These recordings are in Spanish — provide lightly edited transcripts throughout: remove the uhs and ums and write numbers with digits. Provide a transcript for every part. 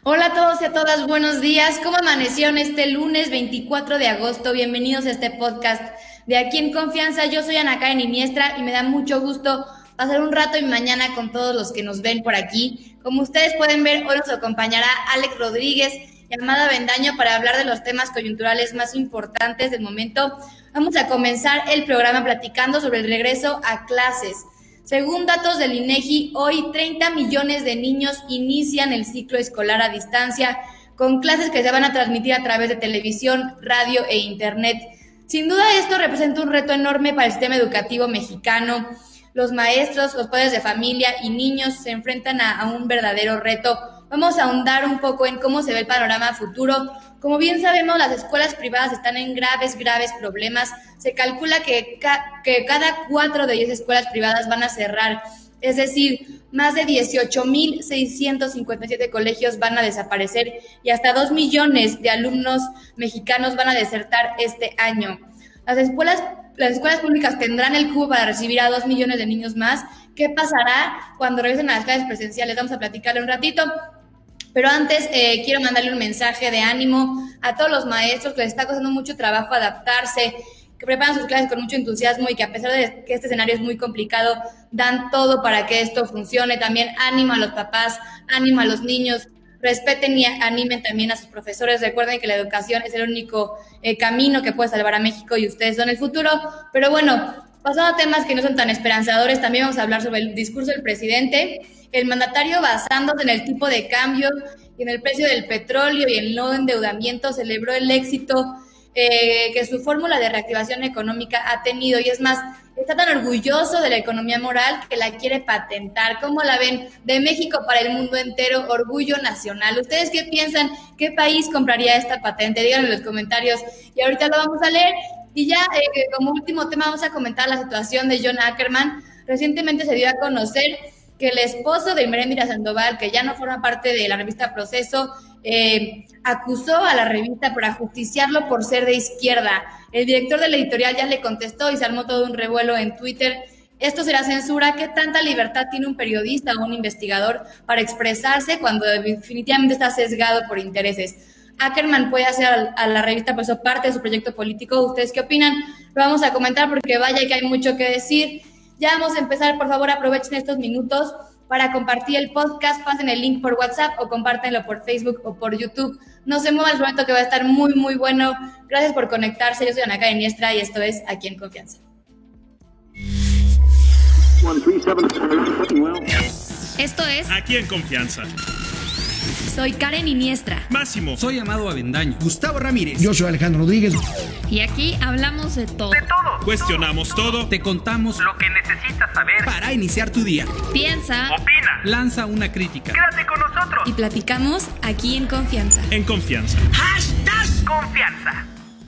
Hola a todos y a todas, buenos días. ¿Cómo amanecieron este lunes 24 de agosto? Bienvenidos a este podcast de Aquí en Confianza. Yo soy Ana Karen Iniestra y me da mucho gusto pasar un rato y mañana con todos los que nos ven por aquí. Como ustedes pueden ver, hoy nos acompañará Alex Rodríguez y Amada Bendaño para hablar de los temas coyunturales más importantes del momento. Vamos a comenzar el programa platicando sobre el regreso a clases. Según datos del INEGI, hoy 30 millones de niños inician el ciclo escolar a distancia con clases que se van a transmitir a través de televisión, radio e internet. Sin duda esto representa un reto enorme para el sistema educativo mexicano. Los maestros, los padres de familia y niños se enfrentan a un verdadero reto. Vamos a ahondar un poco en cómo se ve el panorama futuro. Como bien sabemos, las escuelas privadas están en graves problemas. Se calcula que cada 4 de 10 escuelas privadas van a cerrar. Es decir, más de 18,657 colegios van a desaparecer y hasta 2 millones de alumnos mexicanos van a desertar este año. Las escuelas públicas tendrán el cubo para recibir a 2 millones de niños más. ¿Qué pasará cuando regresen a las clases presenciales? Vamos a platicarlo un ratito. Pero antes quiero mandarle un mensaje de ánimo a todos los maestros que les está costando mucho trabajo adaptarse, que preparan sus clases con mucho entusiasmo y que a pesar de que este escenario es muy complicado, dan todo para que esto funcione. También ánimo a los papás, ánimo a los niños, respeten y animen también a sus profesores. Recuerden que la educación es el único camino que puede salvar a México y ustedes son el futuro. Pero bueno, pasando a temas que no son tan esperanzadores, también vamos a hablar sobre el discurso del presidente. El mandatario, basándose en el tipo de cambio y en el precio del petróleo y el no endeudamiento, celebró el éxito que su fórmula de reactivación económica ha tenido, y es más, está tan orgulloso de la economía moral que la quiere patentar. ¿Cómo la ven? De México para el mundo entero, orgullo nacional. ¿Ustedes qué piensan? ¿Qué país compraría esta patente? Díganlo en los comentarios y ahorita lo vamos a leer. Y ya como último tema vamos a comentar la situación de John Ackerman. Recientemente se dio a conocer que el esposo de Irmeréndira Sandoval, que ya no forma parte de la revista Proceso, acusó a la revista por ajusticiarlo por ser de izquierda. El director de la editorial ya le contestó y se armó todo un revuelo en Twitter. ¿Esto será censura? ¿Qué tanta libertad tiene un periodista o un investigador para expresarse cuando definitivamente está sesgado por intereses? Ackerman puede hacer a la revista Proceso parte de su proyecto político. ¿Ustedes qué opinan? Lo vamos a comentar porque vaya que hay mucho que decir. Ya vamos a empezar, por favor, aprovechen estos minutos para compartir el podcast, pasen el link por WhatsApp o compártenlo por Facebook o por YouTube. No se muevan, el momento que va a estar muy, muy bueno. Gracias por conectarse. Yo soy Ana Karen Iniestra y esto es Aquí en Confianza. Esto es Aquí en Confianza. Soy Karen Iniestra. Máximo. Soy Amado Avendaño. Gustavo Ramírez. Yo soy Alejandro Rodríguez. Y aquí hablamos de todo. Cuestionamos todo. Te contamos lo que necesitas saber para iniciar tu día. Piensa, opina, lanza una crítica. quédate con nosotros y platicamos aquí en Confianza. En Confianza. #Confianza.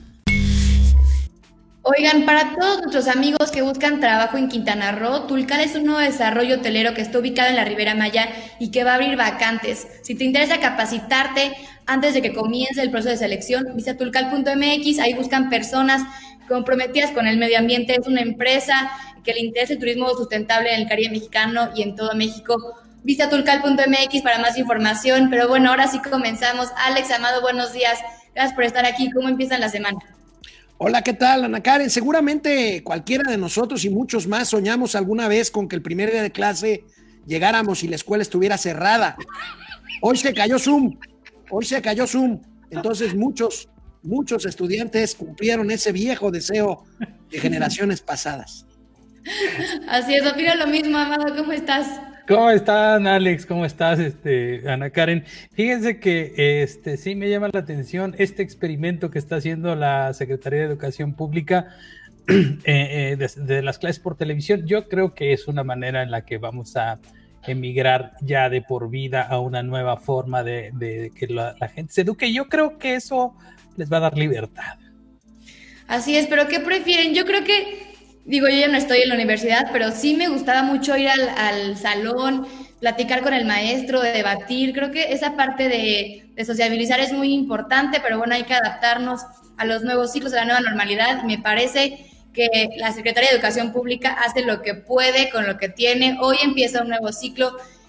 Oigan, para todos nuestros amigos que buscan trabajo en Quintana Roo, Tulcal es un nuevo desarrollo hotelero que está ubicado en la Ribera Maya y que va a abrir vacantes. Si te interesa capacitarte antes de que comience el proceso de selección, visita tulcal.mx, ahí buscan personas comprometidas con el medio ambiente. Es una empresa que le interesa el turismo sustentable en el Caribe mexicano y en todo México. Visita tulcal.mx para más información. Pero bueno, ahora sí comenzamos. Alex, Amado, buenos días. Gracias por estar aquí. ¿Cómo empiezan la semana? Hola, ¿qué tal, Ana Karen? Seguramente cualquiera de nosotros y muchos más soñamos alguna vez con que el primer día de clase llegáramos y la escuela estuviera cerrada. Hoy se cayó Zoom. Entonces muchos estudiantes cumplieron ese viejo deseo de generaciones pasadas. Así es, opino lo mismo, Amado. ¿Cómo estás? ¿Cómo están, Alex? ¿Cómo estás, Ana Karen? Fíjense que sí me llama la atención este experimento que está haciendo la Secretaría de Educación Pública de las clases por televisión. Yo creo que es una manera en la que vamos a emigrar ya de por vida a una nueva forma de que la gente se eduque. Yo creo que eso les va a dar libertad. Así es, pero ¿qué prefieren? Yo creo que yo ya no estoy en la universidad, pero sí me gustaba mucho ir al salón, platicar con el maestro, de debatir. Creo que esa parte de sociabilizar es muy importante, pero bueno, hay que adaptarnos a los nuevos ciclos, a la nueva normalidad. Me parece que la Secretaría de Educación Pública hace lo que puede con lo que tiene. Hoy empieza un nuevo ciclo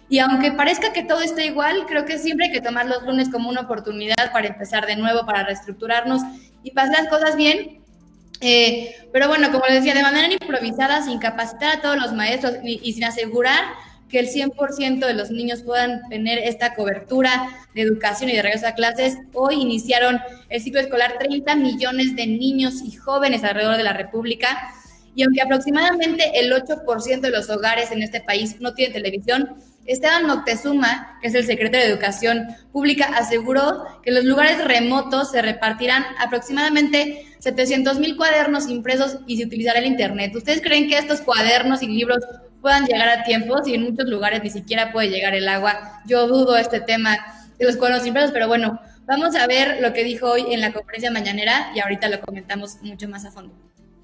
Y aunque parezca que todo está igual, creo que siempre hay que tomar los lunes como una oportunidad para empezar de nuevo, para reestructurarnos y pasar las cosas bien. Pero bueno, como les decía, de manera improvisada, sin capacitar a todos los maestros y sin asegurar que el 100% de los niños puedan tener esta cobertura de educación y de regreso a clases, hoy iniciaron el ciclo escolar 30 millones de niños y jóvenes alrededor de la República. Y aunque aproximadamente el 8% de los hogares en este país no tienen televisión, Esteban Moctezuma, que es el secretario de Educación Pública, aseguró que en los lugares remotos se repartirán aproximadamente 700,000 cuadernos impresos y se utilizará el Internet. ¿Ustedes creen que estos cuadernos y libros puedan llegar a tiempo? Si en muchos lugares ni siquiera puede llegar el agua. Yo dudo este tema de los cuadernos impresos, pero bueno, vamos a ver lo que dijo hoy en la conferencia mañanera y ahorita lo comentamos mucho más a fondo.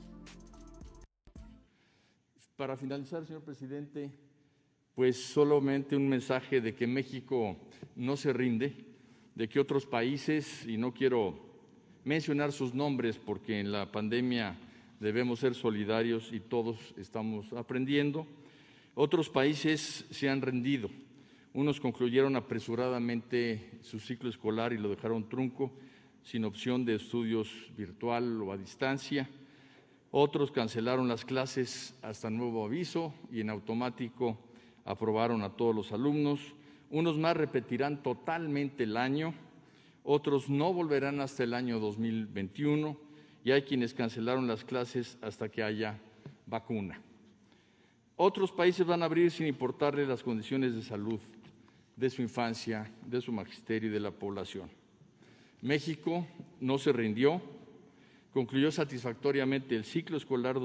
Para finalizar, señor presidente, pues solamente un mensaje de que México no se rinde, de que otros países, y no quiero mencionar sus nombres porque en la pandemia debemos ser solidarios y todos estamos aprendiendo, otros países se han rendido. Unos concluyeron apresuradamente su ciclo escolar y lo dejaron trunco, sin opción de estudios virtual o a distancia. Otros cancelaron las clases hasta nuevo aviso y en automático aprobaron a todos los alumnos. Unos más repetirán totalmente el año, otros no volverán hasta el año 2021 y hay quienes cancelaron las clases hasta que haya vacuna. Otros países van a abrir sin importarle las condiciones de salud de su infancia, de su magisterio y de la población. México no se rindió, concluyó satisfactoriamente el ciclo escolar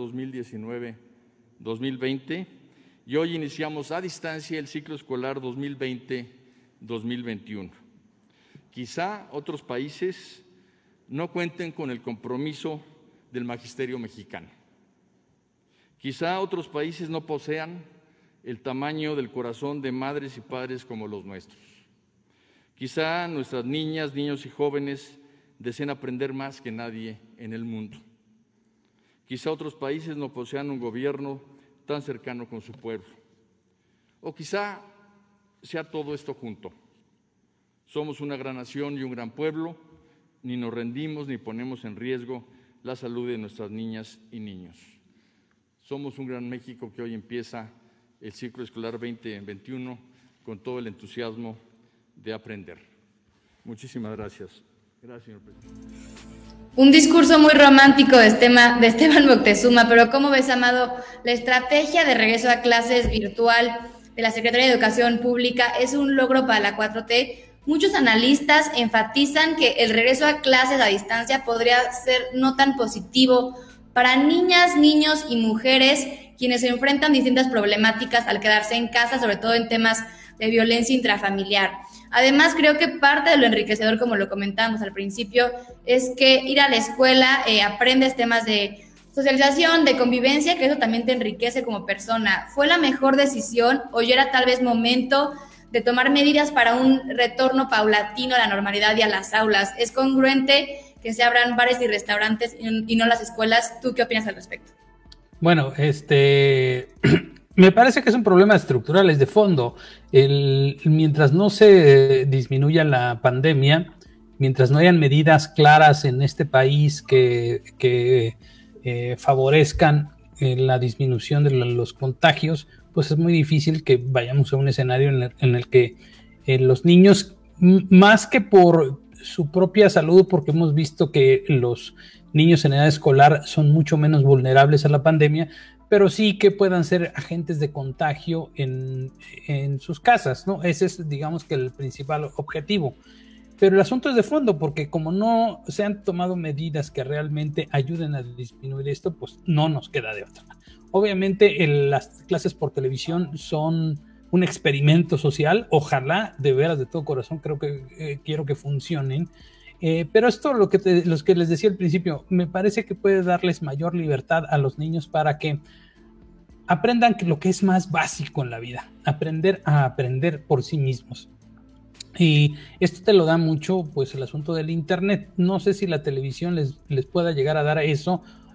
2019-2020 y hoy iniciamos a distancia el ciclo escolar 2020-2021. Quizá otros países no cuenten con el compromiso del magisterio mexicano. Quizá otros países no posean el tamaño del corazón de madres y padres como los nuestros. Quizá nuestras niñas, niños y jóvenes deseen aprender más que nadie en el mundo. Quizá otros países no posean un gobierno tan cercano con su pueblo. O quizá sea todo esto junto. Somos una gran nación y un gran pueblo, ni nos rendimos ni ponemos en riesgo la salud de nuestras niñas y niños. Somos un gran México que hoy empieza el ciclo escolar 2021 con todo el entusiasmo de aprender. Muchísimas gracias. Gracias, señor presidente. Un discurso muy romántico de Esteban Moctezuma, pero ¿cómo ves, Amado? La estrategia de regreso a clases virtual de la Secretaría de Educación Pública es un logro para la 4T. Muchos analistas enfatizan que el regreso a clases a distancia podría ser no tan positivo para niñas, niños y mujeres quienes enfrentan distintas problemáticas al quedarse en casa, sobre todo en temas de violencia intrafamiliar. Además, creo que parte de lo enriquecedor, como lo comentábamos al principio, es que ir a la escuela aprendes temas de socialización, de convivencia, que eso también te enriquece como persona. ¿Fue la mejor decisión o ya era tal vez momento de tomar medidas para un retorno paulatino a la normalidad y a las aulas? ¿Es congruente que se abran bares y restaurantes y no las escuelas? ¿Tú qué opinas al respecto? Bueno, me parece que es un problema estructural, es de fondo. Mientras no se disminuya la pandemia, mientras no hayan medidas claras en este país que favorezcan la disminución de los contagios, pues es muy difícil que vayamos a un escenario en el que los niños, más que por su propia salud, porque hemos visto que los niños en edad escolar son mucho menos vulnerables a la pandemia, pero sí que puedan ser agentes de contagio en sus casas, ¿no? Ese es, digamos, que el principal objetivo. Pero el asunto es de fondo, porque como no se han tomado medidas que realmente ayuden a disminuir esto, pues no nos queda de otra. Obviamente las clases por televisión son un experimento social, ojalá, de veras, de todo corazón, quiero que funcionen. Pero esto, los que les decía al principio, me parece que puede darles mayor libertad a los niños para que aprendan lo que es más básico en la vida, aprender a aprender por sí mismos. Y esto te lo da mucho, pues, el asunto del internet. No sé si la televisión les pueda llegar a dar eso.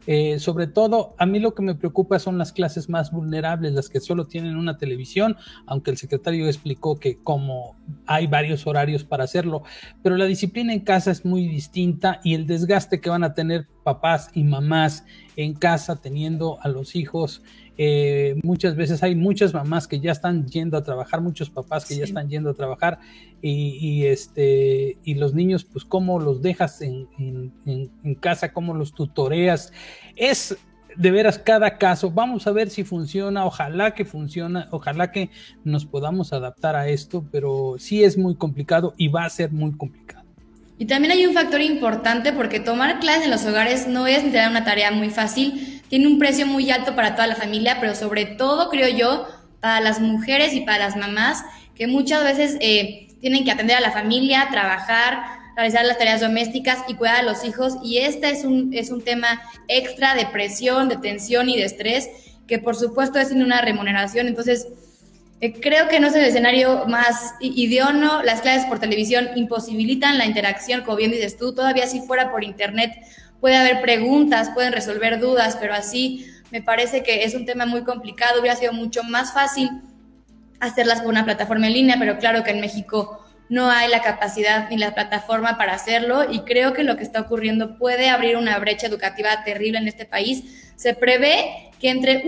Sobre todo, a mí lo que me preocupa son las clases más vulnerables, las que solo tienen una televisión, aunque el secretario explicó que como hay varios horarios para hacerlo, pero la disciplina en casa es muy distinta y el desgaste que van a tener papás y mamás en casa teniendo a los hijos. Muchas veces hay muchas mamás que ya están yendo a trabajar, muchos papás que ya están yendo a trabajar y los niños, pues cómo los dejas en casa, cómo los tutoreas. Es de veras cada caso. Vamos a ver si funciona, ojalá que funcione, ojalá que nos podamos adaptar a esto, pero sí es muy complicado y va a ser muy complicado. Y también hay un factor importante porque tomar clases en los hogares no es literal una tarea muy fácil, tiene un precio muy alto para toda la familia, pero sobre todo, creo yo, para las mujeres y para las mamás, que muchas veces tienen que atender a la familia, trabajar, realizar las tareas domésticas y cuidar a los hijos, y este es un tema extra de presión, de tensión y de estrés, que por supuesto es sin una remuneración. Entonces, creo que no es el escenario más idóneo. Las clases por televisión imposibilitan la interacción, como bien dices tú. Todavía si fuera por internet puede haber preguntas, pueden resolver dudas, pero así me parece que es un tema muy complicado. Hubiera sido mucho más fácil hacerlas por una plataforma en línea, pero claro que en México no hay la capacidad ni la plataforma para hacerlo, y creo que lo que está ocurriendo puede abrir una brecha educativa terrible en este país. Se prevé que entre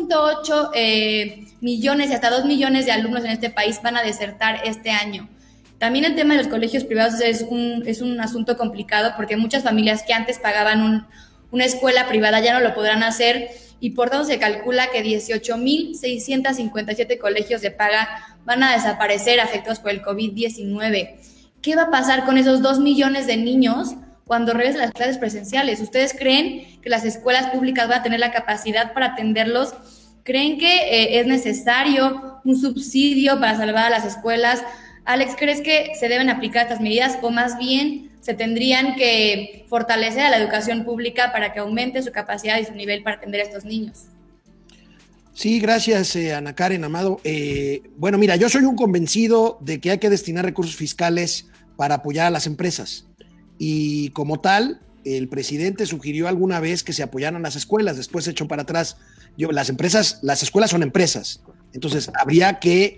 1.8 millones y hasta 2 millones de alumnos en este país van a desertar este año. También el tema de los colegios privados es un asunto complicado, porque muchas familias que antes pagaban una escuela privada ya no lo podrán hacer, y por tanto se calcula que 18.657 colegios de paga van a desaparecer afectados por el COVID-19. ¿Qué va a pasar con esos 2 millones de niños cuando regresen las clases presenciales? ¿Ustedes creen que las escuelas públicas van a tener la capacidad para atenderlos? ¿Creen que es necesario un subsidio para salvar a las escuelas? Alex, ¿crees que se deben aplicar estas medidas o más bien se tendrían que fortalecer a la educación pública para que aumente su capacidad y su nivel para atender a estos niños? Sí, gracias, Ana Karen, Amado. Bueno, mira, yo soy un convencido de que hay que destinar recursos fiscales para apoyar a las empresas. Y como tal, el presidente sugirió alguna vez que se apoyaran las escuelas, después se echó para atrás. Las escuelas son empresas, entonces habría que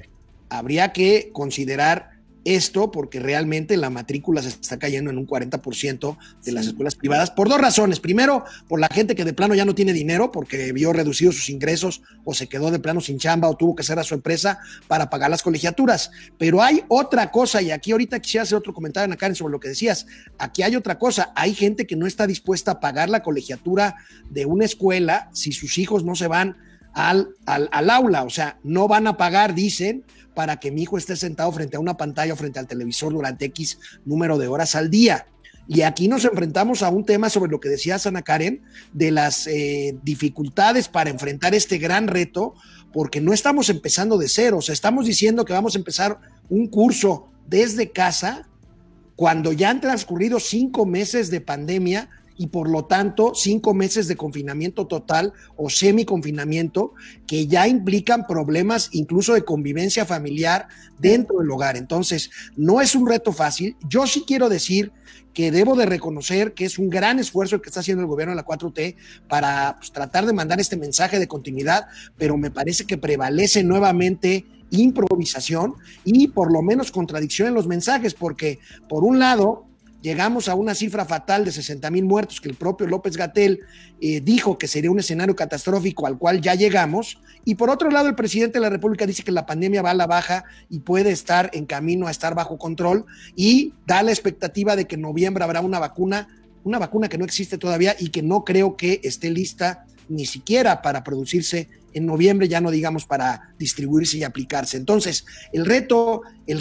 considerar esto, porque realmente la matrícula se está cayendo en un 40% de las escuelas privadas, por dos razones. Primero, por la gente que de plano ya no tiene dinero porque vio reducidos sus ingresos o se quedó de plano sin chamba o tuvo que cerrar su empresa para pagar las colegiaturas. Pero hay otra cosa, y aquí ahorita quisiera hacer otro comentario, Ana Karen, sobre lo que decías. Aquí hay otra cosa. Hay gente que no está dispuesta a pagar la colegiatura de una escuela si sus hijos no se van al aula. O sea, no van a pagar, dicen, para que mi hijo esté sentado frente a una pantalla o frente al televisor durante X número de horas al día. Y aquí nos enfrentamos a un tema sobre lo que decía Ana Karen, de las dificultades para enfrentar este gran reto, porque no estamos empezando de cero. O sea, estamos diciendo que vamos a empezar un curso desde casa cuando ya han transcurrido 5 meses de pandemia y por lo tanto 5 meses de confinamiento total o semi-confinamiento que ya implican problemas incluso de convivencia familiar dentro del hogar. Entonces, no es un reto fácil. Yo sí quiero decir que debo de reconocer que es un gran esfuerzo el que está haciendo el gobierno de la 4T para tratar de mandar este mensaje de continuidad, pero me parece que prevalece nuevamente improvisación y por lo menos contradicción en los mensajes, porque por un lado llegamos a una cifra fatal de 60,000 muertos que el propio López-Gatell dijo que sería un escenario catastrófico al cual ya llegamos, y por otro lado el presidente de la República dice que la pandemia va a la baja y puede estar en camino a estar bajo control, y da la expectativa de que en noviembre habrá una vacuna que no existe todavía y que no creo que esté lista ni siquiera para producirse en noviembre, ya no digamos para distribuirse y aplicarse. Entonces el reto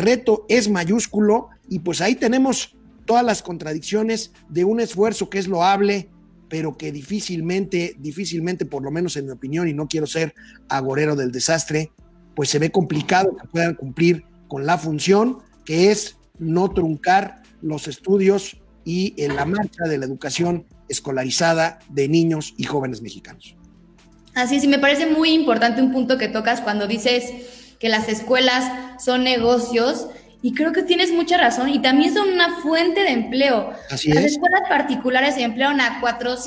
es mayúsculo, y pues ahí tenemos todas las contradicciones de un esfuerzo que es loable, pero que difícilmente, por lo menos en mi opinión, y no quiero ser agorero del desastre, pues se ve complicado que puedan cumplir con la función, que es no truncar los estudios y en la marcha de la educación escolarizada de niños y jóvenes mexicanos. Así es, y me parece muy importante un punto que tocas cuando dices que las escuelas son negocios, Y creo que tienes mucha razón, y también son una fuente de empleo. Así Las es. escuelas particulares emplearon a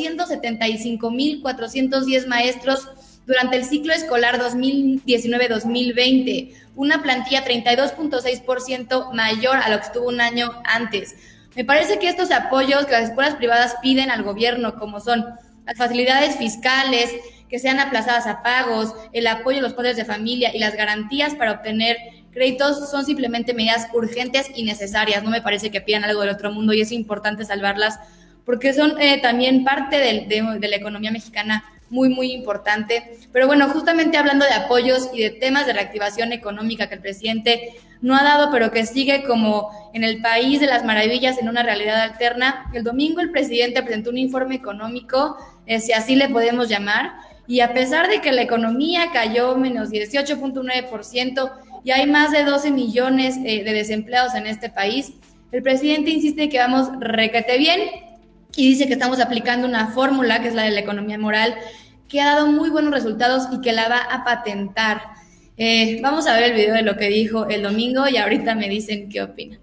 475,410 maestros durante el ciclo escolar 2019-2020, una plantilla 32.6% mayor a lo que estuvo un año antes. Me parece que estos apoyos que las escuelas privadas piden al gobierno, como son las facilidades fiscales, que sean aplazadas a pagos, el apoyo a los padres de familia y las garantías para obtener créditos, son simplemente medidas urgentes y necesarias. No me parece que pidan algo del otro mundo, y es importante salvarlas porque son también parte de la economía mexicana, muy, muy importante. Pero bueno, justamente hablando de apoyos y de temas de reactivación económica que el presidente no ha dado, pero que sigue como en el país de las maravillas, en una realidad alterna, el domingo el presidente presentó un informe económico, si así le podemos llamar, y a pesar de que la economía cayó menos 18.9% y hay más de 12 millones de desempleados en este país, el presidente insiste que vamos requete bien y dice que estamos aplicando una fórmula, que es la de la economía moral, que ha dado muy buenos resultados y que la va a patentar. Vamos a ver el video de lo que dijo el domingo y ahorita me dicen qué opinan.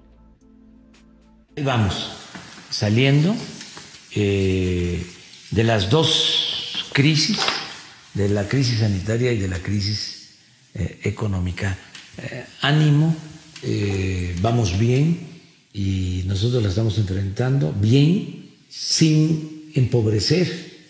Vamos saliendo de las dos crisis, de la crisis sanitaria y de la crisis económica. Ánimo, vamos bien y nosotros la estamos enfrentando bien, sin empobrecer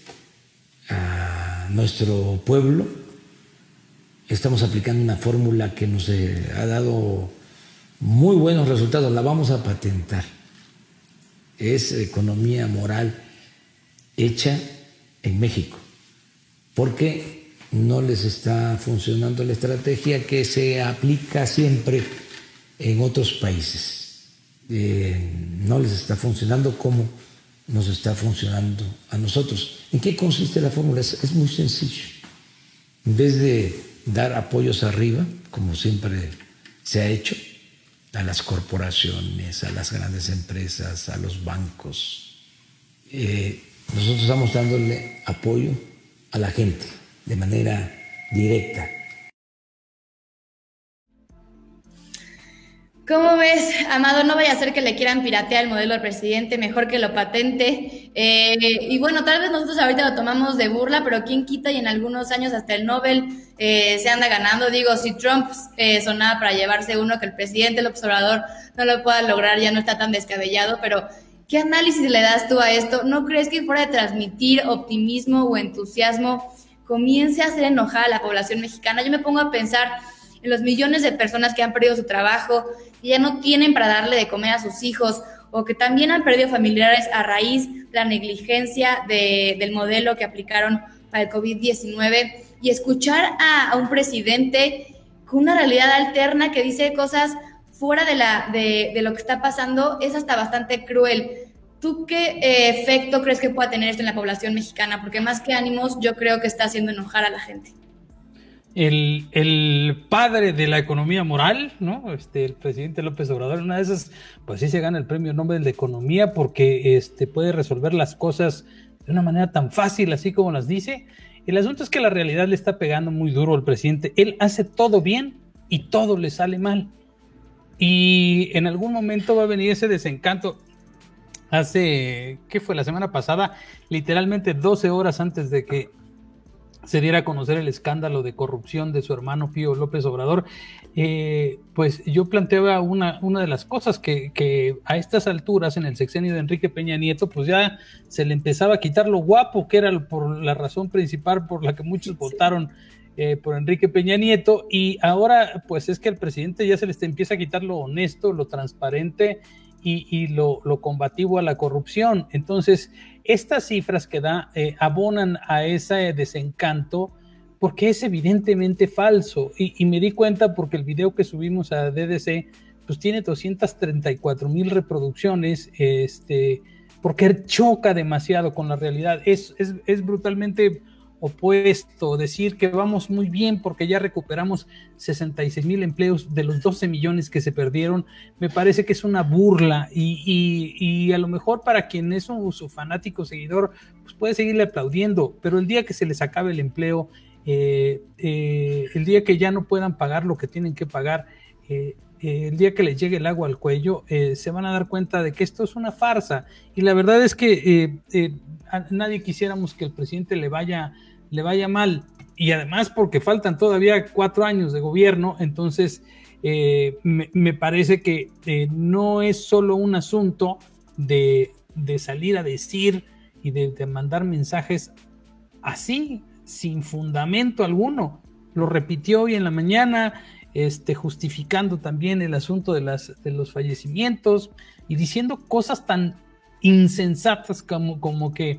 a nuestro pueblo. Estamos aplicando una fórmula que nos ha dado muy buenos resultados, la vamos a patentar. Es economía moral hecha en México, porque no les está funcionando la estrategia que se aplica siempre en otros países. No les está funcionando como nos está funcionando a nosotros. ¿En qué consiste la fórmula? Es muy sencillo. En vez de dar apoyos arriba, como siempre se ha hecho, a las corporaciones, a las grandes empresas, a los bancos, nosotros estamos dándole apoyo a la gente de manera directa. ¿Cómo ves, Amado? No vaya a ser que le quieran piratear el modelo al presidente, mejor que lo patente. Y bueno, tal vez nosotros ahorita lo tomamos de burla, pero quién quita y en algunos años hasta el Nobel se anda ganando. Digo, si Trump sonaba para llevarse uno, que el presidente López Obrador no lo pueda lograr, ya no está tan descabellado, pero ¿qué análisis le das tú a esto? ¿No crees que fuera de transmitir optimismo o entusiasmo comience a hacer enojar a la población mexicana? Yo me pongo a pensar en los millones de personas que han perdido su trabajo, que ya no tienen para darle de comer a sus hijos, o que también han perdido familiares a raíz de la negligencia del modelo que aplicaron para el COVID-19, y escuchar a un presidente con una realidad alterna que dice cosas fuera de lo que está pasando es hasta bastante cruel. ¿Tú qué efecto crees que pueda tener esto en la población mexicana? Porque más que ánimos, yo creo que está haciendo enojar a la gente. El padre de la economía moral, ¿no? El presidente López Obrador, una de esas, pues sí se gana el premio Nobel de Economía porque puede resolver las cosas de una manera tan fácil, así como las dice. El asunto es que la realidad le está pegando muy duro al presidente. Él hace todo bien y todo le sale mal. Y en algún momento va a venir ese desencanto. ¿Qué fue? La semana pasada, literalmente 12 horas antes de que se diera a conocer el escándalo de corrupción de su hermano Pío López Obrador, pues yo planteaba una de las cosas que a estas alturas, en el sexenio de Enrique Peña Nieto, pues ya se le empezaba a quitar lo guapo, que era por la razón principal por la que muchos votaron por Enrique Peña Nieto, y ahora pues es que al presidente ya se le empieza a quitar lo honesto, lo transparente y lo combativo a la corrupción. Entonces, estas cifras que da abonan a ese desencanto porque es evidentemente falso. Y me di cuenta porque el video que subimos a DDC pues tiene 234,000 reproducciones, porque choca demasiado con la realidad. Es brutalmente opuesto decir que vamos muy bien porque ya recuperamos 66,000 empleos de los 12 millones que se perdieron. Me parece que es una burla y a lo mejor para quien es su fanático seguidor pues puede seguirle aplaudiendo, pero el día que se les acabe el empleo, el día que ya no puedan pagar lo que tienen que pagar, el día que les llegue el agua al cuello, se van a dar cuenta de que esto es una farsa. Y la verdad es que nadie quisiéramos que el presidente le vaya mal. Y además porque faltan todavía 4 años de gobierno, entonces me parece que no es solo un asunto de salir a decir y de mandar mensajes así, sin fundamento alguno. Lo repitió hoy en la mañana, justificando también el asunto de los fallecimientos y diciendo cosas tan insensatas como que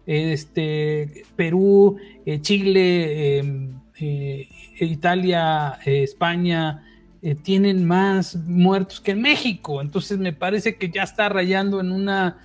Perú, Chile, Italia, España tienen más muertos que en México. Entonces me parece que ya está rayando en una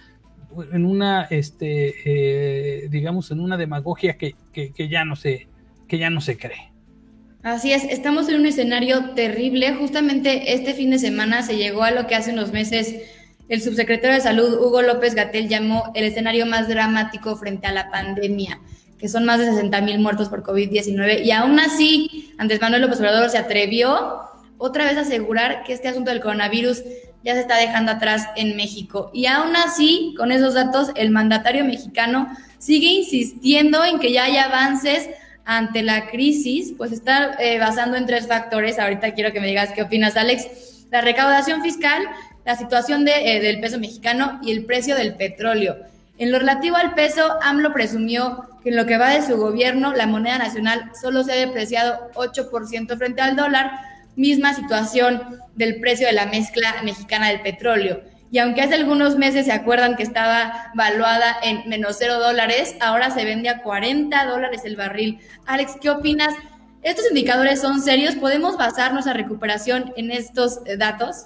digamos, en una demagogia que ya no se cree. Así es, estamos en un escenario terrible. Justamente este fin de semana se llegó a lo que hace unos meses el subsecretario de Salud, Hugo López-Gatell, llamó el escenario más dramático frente a la pandemia, que son más de 60,000 muertos por COVID-19. Y aún así, Andrés Manuel López Obrador se atrevió otra vez a asegurar que este asunto del coronavirus ya se está dejando atrás en México. Y aún así, con esos datos, el mandatario mexicano sigue insistiendo en que ya hay avances ante la crisis, pues está basando en 3 factores. Ahorita quiero que me digas qué opinas, Alex. La recaudación fiscal, la situación del peso mexicano y el precio del petróleo. En lo relativo al peso, AMLO presumió que en lo que va de su gobierno, la moneda nacional solo se ha depreciado 8% frente al dólar, misma situación del precio de la mezcla mexicana del petróleo. Y aunque hace algunos meses se acuerdan que estaba valuada en menos $0, ahora se vende a $40 el barril. Alex, ¿qué opinas? ¿Estos indicadores son serios? ¿Podemos basar nuestra recuperación en estos datos?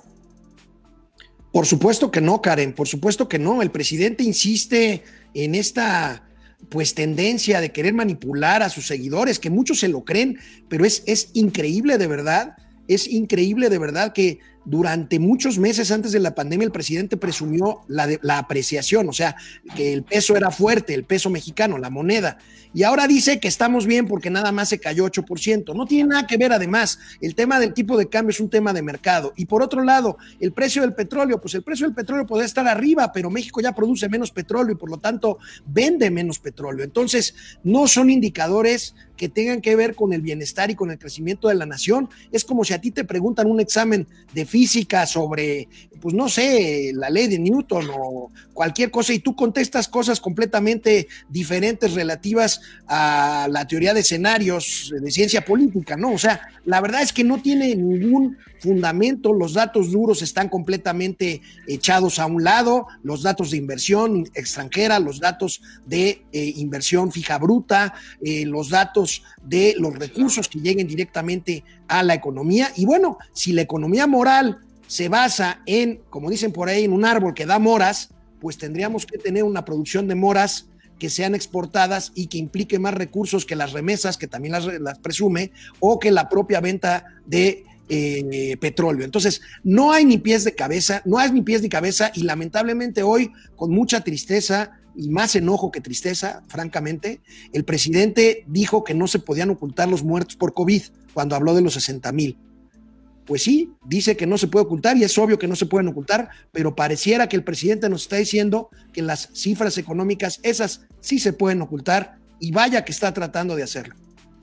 Por supuesto que no, Karen, por supuesto que no. El presidente insiste en esta tendencia de querer manipular a sus seguidores, que muchos se lo creen, pero es increíble de verdad. Es increíble de verdad que durante muchos meses antes de la pandemia el presidente presumió la apreciación, o sea, que el peso era fuerte, el peso mexicano, la moneda, y ahora dice que estamos bien porque nada más se cayó 8%. No tiene nada que ver, además, el tema del tipo de cambio es un tema de mercado. Y por otro lado, el precio del petróleo, pues el precio del petróleo puede estar arriba, pero México ya produce menos petróleo y por lo tanto vende menos petróleo. Entonces, no son indicadores que tengan que ver con el bienestar y con el crecimiento de la nación. Es como si a ti te preguntan un examen de física sobre, pues no sé, la ley de Newton o cualquier cosa y tú contestas cosas completamente diferentes relativas a la teoría de escenarios de ciencia política, ¿no? O sea, la verdad es que no tiene ningún fundamento, los datos duros están completamente echados a un lado, los datos de inversión extranjera, los datos de inversión fija bruta, los datos de los recursos que lleguen directamente a la economía. Y bueno, si la economía moral se basa en, como dicen por ahí, en un árbol que da moras, pues tendríamos que tener una producción de moras que sean exportadas y que implique más recursos que las remesas, que también las presume, o que la propia venta de petróleo. Entonces, no hay ni pies de cabeza, y lamentablemente hoy, con mucha tristeza y más enojo que tristeza, francamente, el presidente dijo que no se podían ocultar los muertos por COVID cuando habló de los 60,000. Pues sí, dice que no se puede ocultar y es obvio que no se pueden ocultar, pero pareciera que el presidente nos está diciendo que las cifras económicas, esas sí se pueden ocultar y vaya que está tratando de hacerlo.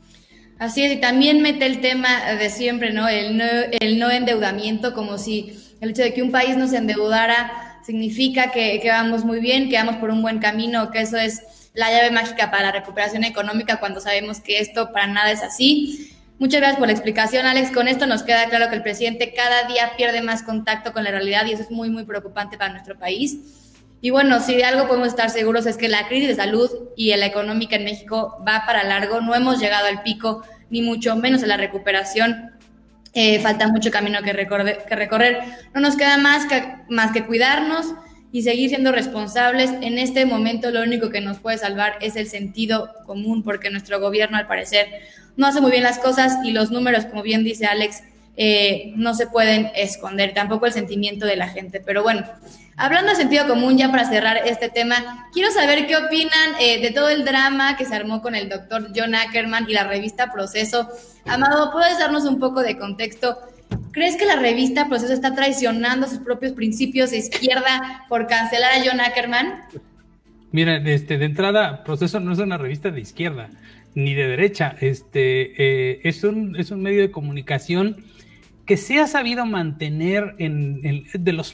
Así es, y también mete el tema de siempre, ¿no? El no endeudamiento, como si el hecho de que un país no se endeudara significa que vamos muy bien, que vamos por un buen camino, que eso es la llave mágica para la recuperación económica, cuando sabemos que esto para nada es así. Muchas gracias por la explicación, Alex. Con esto nos queda claro que el presidente cada día pierde más contacto con la realidad y eso es muy, muy preocupante para nuestro país. Y bueno, si de algo podemos estar seguros es que la crisis de salud y la económica en México va para largo. No hemos llegado al pico, ni mucho menos a la recuperación. Falta mucho camino que recorrer. No nos queda más que cuidarnos y seguir siendo responsables. En este momento lo único que nos puede salvar es el sentido común, porque nuestro gobierno al parecer no hace muy bien las cosas y los números, como bien dice Alex, no se pueden esconder, tampoco el sentimiento de la gente. Pero bueno, hablando de sentido común, ya para cerrar este tema, quiero saber qué opinan de todo el drama que se armó con el doctor John Ackerman y la revista Proceso. Amado, ¿puedes darnos un poco de contexto? ¿Crees que la revista Proceso está traicionando sus propios principios de izquierda por cancelar a John Ackerman? Mira, de entrada, Proceso no es una revista de izquierda ni de derecha. Es un medio de comunicación que se ha sabido mantener de los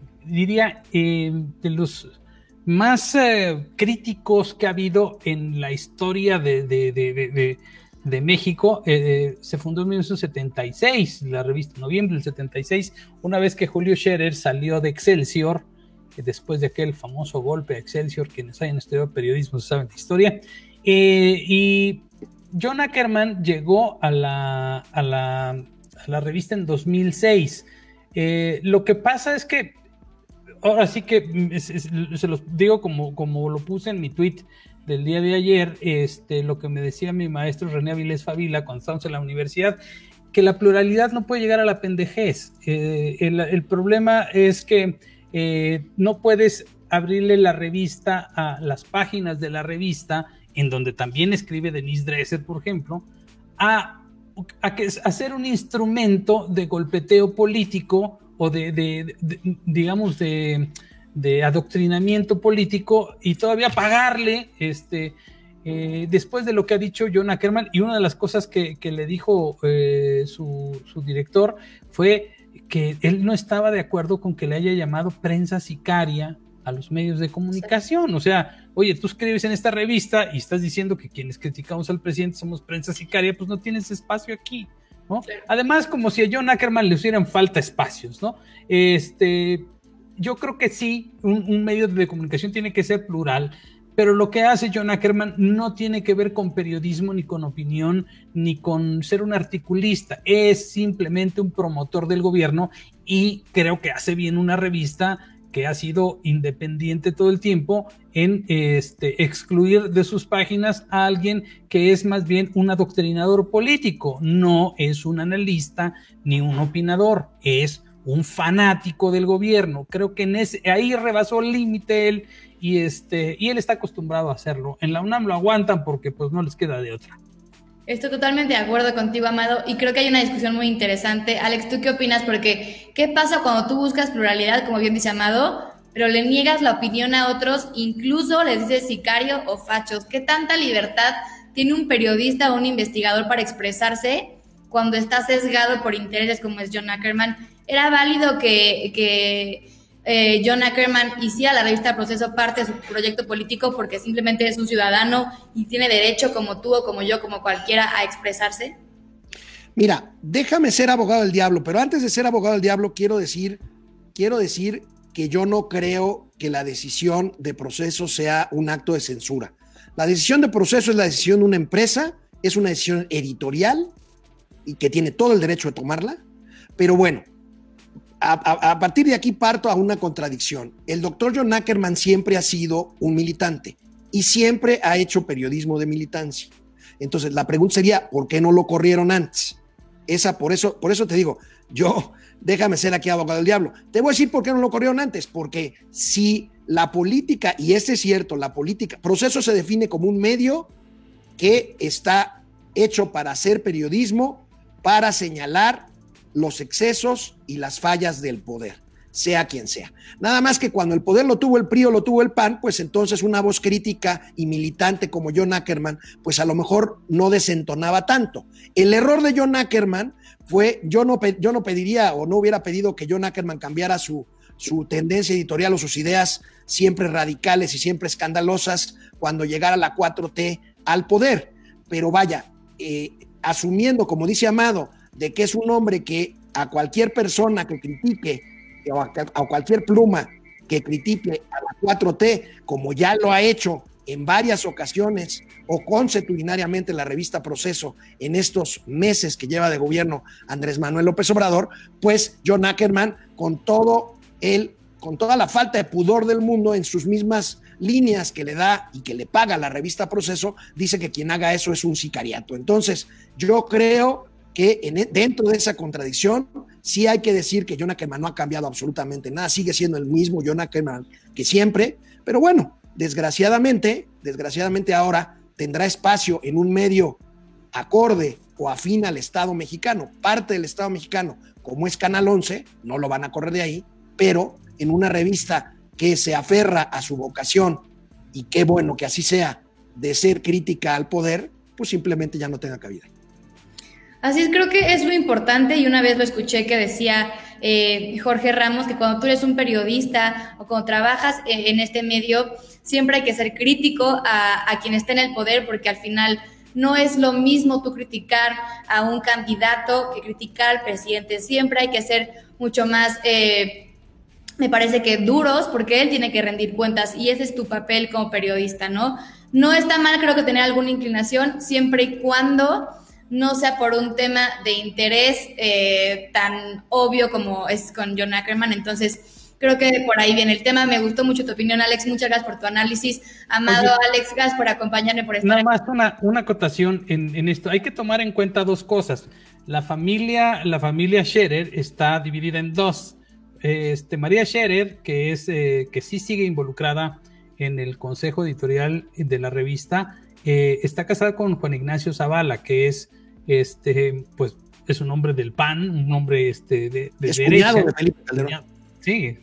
más críticos que ha habido en la historia de México. Se fundó en 1976, la revista, noviembre del 76, una vez que Julio Scherer salió de Excelsior, después de aquel famoso golpe a Excelsior. Quienes hayan estudiado periodismo saben la historia, y John Ackerman llegó a la revista en 2006. Lo que pasa es que, ahora sí que se los digo como lo puse en mi tweet del día de ayer, lo que me decía mi maestro René Avilés Favila cuando estábamos en la universidad, que la pluralidad no puede llegar a la pendejez. El problema es que no puedes abrirle la revista a las páginas de la revista, en donde también escribe Denise Dresser, por ejemplo, a hacer un instrumento de golpeteo político o digamos de adoctrinamiento político, y todavía pagarle después de lo que ha dicho John Ackerman. Y una de las cosas que le dijo su director fue que él no estaba de acuerdo con que le haya llamado prensa sicaria a los medios de comunicación. O sea, oye, tú escribes en esta revista y estás diciendo que quienes criticamos al presidente somos prensa sicaria, pues no tienes espacio aquí, ¿no? Claro. Además, como si a John Ackerman le hicieran falta espacios, ¿no? Yo creo que sí, un medio de comunicación tiene que ser plural, pero lo que hace John Ackerman no tiene que ver con periodismo, ni con opinión, ni con ser un articulista. Es simplemente un promotor del gobierno, y creo que hace bien una revista que ha sido independiente todo el tiempo en excluir de sus páginas a alguien que es más bien un adoctrinador político. No es un analista ni un opinador, es un fanático del gobierno. Creo que ahí rebasó el límite él, y él está acostumbrado a hacerlo. En la UNAM lo aguantan porque pues no les queda de otra. Estoy totalmente de acuerdo contigo, Amado, y creo que hay una discusión muy interesante. Alex, ¿tú qué opinas? Porque, ¿qué pasa cuando tú buscas pluralidad, como bien dice Amado, pero le niegas la opinión a otros, incluso les dices sicario o fachos? ¿Qué tanta libertad tiene un periodista o un investigador para expresarse cuando está sesgado por intereses como es John Ackerman? ¿Era válido que John Ackerman hiciera la revista Proceso parte de su proyecto político porque simplemente es un ciudadano y tiene derecho, como tú o como yo, como cualquiera, a expresarse? Mira, déjame ser abogado del diablo, pero antes de ser abogado del diablo quiero decir que yo no creo que la decisión de Proceso sea un acto de censura. La decisión de Proceso es la decisión de una empresa, es una decisión editorial y que tiene todo el derecho de tomarla, pero bueno, a partir de aquí parto a una contradicción. El doctor John Ackerman siempre ha sido un militante y siempre ha hecho periodismo de militancia. Entonces la pregunta sería, ¿por qué no lo corrieron antes? Por eso te digo, déjame ser aquí abogado del diablo. Te voy a decir por qué no lo corrieron antes, porque si la política, y es cierto, la política, Proceso se define como un medio que está hecho para hacer periodismo, para señalar los excesos y las fallas del poder, sea quien sea. Nada más que cuando el poder lo tuvo el PRI o lo tuvo el PAN, pues entonces una voz crítica y militante como John Ackerman, pues a lo mejor no desentonaba tanto. El error de John Ackerman fue, yo no pediría o no hubiera pedido que John Ackerman cambiara su tendencia editorial o sus ideas siempre radicales y siempre escandalosas cuando llegara la 4T al poder. Pero vaya, asumiendo, como dice Amado, de que es un hombre que a cualquier persona que critique o a cualquier pluma que critique a la 4T, como ya lo ha hecho en varias ocasiones o consuetudinariamente la revista Proceso en estos meses que lleva de gobierno Andrés Manuel López Obrador, pues John Ackerman, con toda la falta de pudor del mundo en sus mismas líneas que le da y que le paga la revista Proceso, dice que quien haga eso es un sicariato. Entonces, yo creo que dentro de esa contradicción sí hay que decir que John Ackerman no ha cambiado absolutamente nada, sigue siendo el mismo John Ackerman que siempre, pero bueno, desgraciadamente ahora tendrá espacio en un medio acorde o afín al Estado mexicano, parte del Estado mexicano, como es Canal 11, no lo van a correr de ahí, pero en una revista que se aferra a su vocación, y qué bueno que así sea, de ser crítica al poder, pues simplemente ya no tenga cabida. Así es, creo que es lo importante, y una vez lo escuché que decía Jorge Ramos, que cuando tú eres un periodista o cuando trabajas en este medio, siempre hay que ser crítico a quien está en el poder, porque al final no es lo mismo tú criticar a un candidato que criticar al presidente. Siempre hay que ser mucho más, me parece que duros, porque él tiene que rendir cuentas y ese es tu papel como periodista, ¿no? No está mal, creo que tener alguna inclinación, siempre y cuando no sea por un tema de interés tan obvio como es con John Ackerman. Entonces, creo que por ahí viene el tema. Me gustó mucho tu opinión, Alex. Muchas gracias por tu análisis. Amado Alex, gracias por acompañarme, por estar nada aquí. más una acotación en esto. Hay que tomar en cuenta dos cosas. La familia Scherer está dividida en dos. María Scherer, que sí sigue involucrada en el consejo editorial de la revista, está casada con Juan Ignacio Zavala, que es pues es un hombre del PAN, un hombre de derecha. De Felipe Calderón. Sí,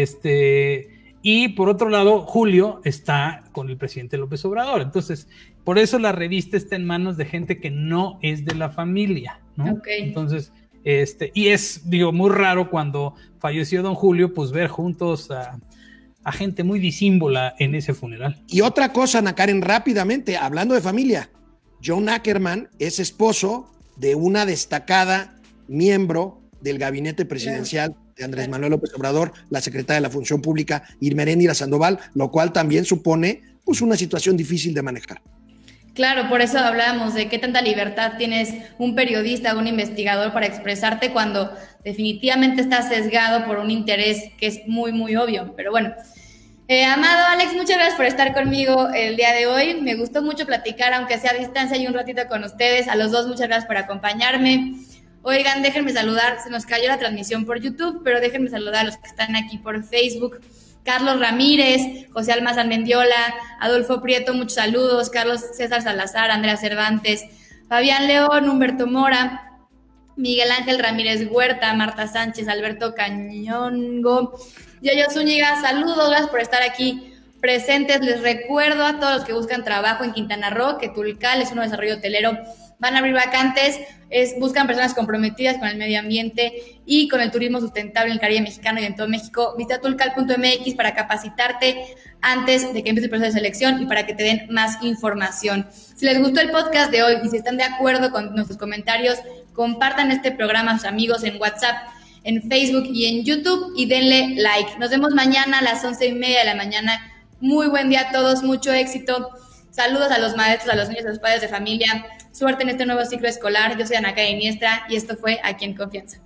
y por otro lado, Julio está con el presidente López Obrador. Entonces, por eso la revista está en manos de gente que no es de la familia, ¿no? Okay. Entonces, y es, muy raro cuando falleció don Julio, pues ver juntos a gente muy disímbola en ese funeral. Y otra cosa, Ana Karen, rápidamente, hablando de familia, John Ackerman es esposo de una destacada miembro del gabinete presidencial de Andrés Manuel López Obrador, la secretaria de la Función Pública, Irmeréndira Sandoval, lo cual también supone pues una situación difícil de manejar. Claro, por eso hablábamos de qué tanta libertad tienes un periodista o un investigador para expresarte cuando definitivamente estás sesgado por un interés que es muy, muy obvio. Pero bueno, amado Alex, muchas gracias por estar conmigo el día de hoy. Me gustó mucho platicar, aunque sea a distancia, y un ratito con ustedes. A los dos, muchas gracias por acompañarme. Oigan, déjenme saludar, se nos cayó la transmisión por YouTube, pero déjenme saludar a los que están aquí por Facebook. Carlos Ramírez, José Almazán Mendiola, Adolfo Prieto, muchos saludos, Carlos César Salazar, Andrea Cervantes, Fabián León, Humberto Mora, Miguel Ángel Ramírez Huerta, Marta Sánchez, Alberto Cañongo, Yoyo Zúñiga, saludos, gracias por estar aquí presentes. Les recuerdo a todos los que buscan trabajo en Quintana Roo que Tulcal es un desarrollo hotelero. Van a abrir vacantes, buscan personas comprometidas con el medio ambiente y con el turismo sustentable en el Caribe mexicano y en todo México. Visita tulcal.mx para capacitarte antes de que empiece el proceso de selección y para que te den más información. Si les gustó el podcast de hoy y si están de acuerdo con nuestros comentarios, compartan este programa a sus amigos en WhatsApp, en Facebook y en YouTube y denle like. Nos vemos mañana a las 11:30 de la mañana. Muy buen día a todos, mucho éxito. Saludos a los maestros, a los niños, a los padres de familia. Suerte en este nuevo ciclo escolar. Yo soy Ana Karen Iniestra y esto fue Aquí en Confianza.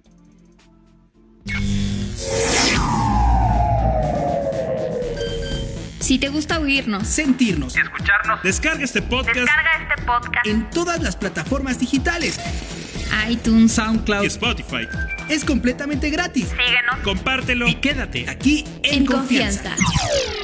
Si te gusta oírnos, Sentirnos. Y escucharnos. Descarga este podcast En todas las plataformas digitales. iTunes, SoundCloud y Spotify. es completamente gratis. Síguenos. Compártelo Y quédate aquí en en confianza.